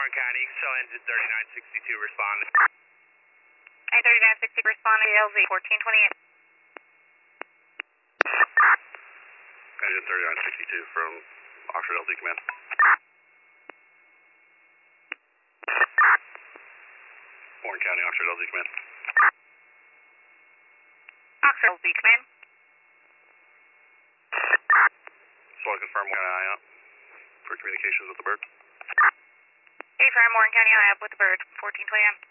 Warren County, Excel engine 3962 responding. 3960 responding, LZ 1428. Engine 3962 from Oxford LZ Command. Warren County, Oxford LZ Command. Oxford LZ Command. So I confirm Warren County eye up for communications with the bird. Affirm Warren County eye up with the bird, 1420M.